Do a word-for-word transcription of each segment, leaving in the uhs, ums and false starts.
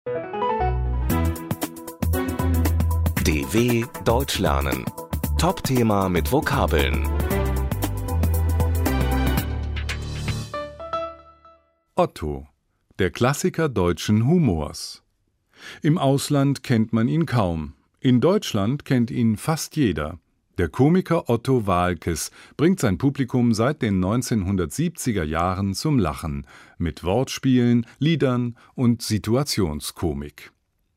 D W Deutsch lernen. Top-Thema mit Vokabeln. Otto, der Klassiker deutschen Humors. Im Ausland kennt man ihn kaum. In Deutschland kennt ihn fast jeder. Der Komiker Otto Waalkes bringt sein Publikum seit den neunzehnhundertsiebziger Jahren zum Lachen mit Wortspielen, Liedern und Situationskomik.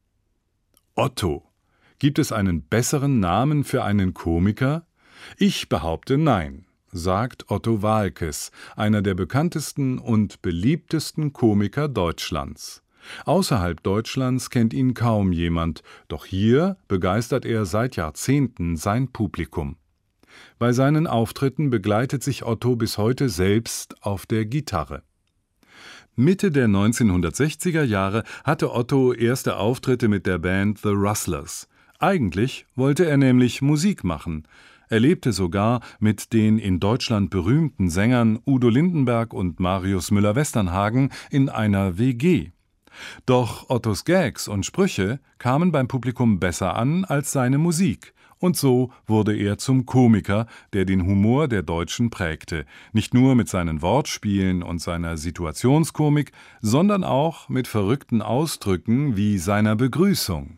Otto. Gibt es einen besseren Namen für einen Komiker? Ich behaupte nein, sagt Otto Waalkes, einer der bekanntesten und beliebtesten Komiker Deutschlands. Außerhalb Deutschlands kennt ihn kaum jemand, doch hier begeistert er seit Jahrzehnten sein Publikum. Bei seinen Auftritten begleitet sich Otto bis heute selbst auf der Gitarre. Mitte der neunzehnhundertsechziger Jahre hatte Otto erste Auftritte mit der Band The Rustlers. Eigentlich wollte er nämlich Musik machen. Er lebte sogar mit den in Deutschland berühmten Sängern Udo Lindenberg und Marius Müller-Westernhagen in einer W G. Doch Ottos Gags und Sprüche kamen beim Publikum besser an als seine Musik. Und so wurde er zum Komiker, der den Humor der Deutschen prägte. Nicht nur mit seinen Wortspielen und seiner Situationskomik, sondern auch mit verrückten Ausdrücken wie seiner Begrüßung.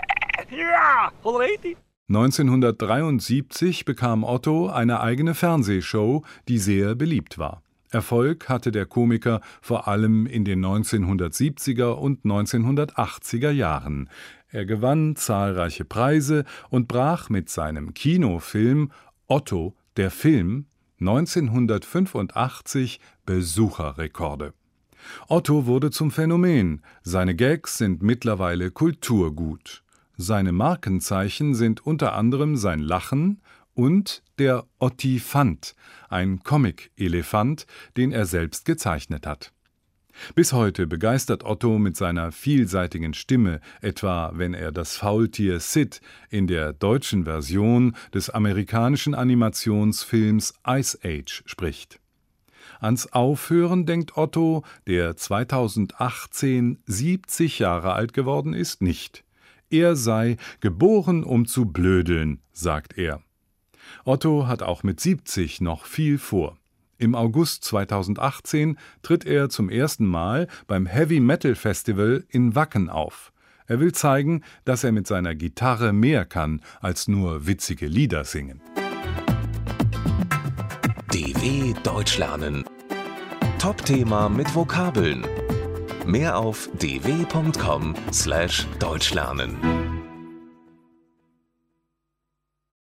Ja, alrighty. neunzehnhundertdreiundsiebzig bekam Otto eine eigene Fernsehshow, die sehr beliebt war. Erfolg hatte der Komiker vor allem in den neunzehnhundertsiebziger und neunzehnhundertachtziger Jahren. Er gewann zahlreiche Preise und brach mit seinem Kinofilm Otto, der Film, neunzehnhundertfünfundachtzig Besucherrekorde. Otto wurde zum Phänomen. Seine Gags sind mittlerweile Kulturgut. Seine Markenzeichen sind unter anderem sein Lachen und der Ottifant, ein Comic-Elefant, den er selbst gezeichnet hat. Bis heute begeistert Otto mit seiner vielseitigen Stimme, etwa wenn er das Faultier Sid in der deutschen Version des amerikanischen Animationsfilms Ice Age spricht. Ans Aufhören denkt Otto, der zweitausendachtzehn siebzig Jahre alt geworden ist, nicht. Er sei geboren, um zu blödeln, sagt er. Otto hat auch mit siebzig noch viel vor. Im August zweitausendachtzehn tritt er zum ersten Mal beim Heavy Metal Festival in Wacken auf. Er will zeigen, dass er mit seiner Gitarre mehr kann als nur witzige Lieder singen. D W Deutsch lernen. Top-Thema mit Vokabeln. Mehr auf d w punkt com slash deutsch lernen.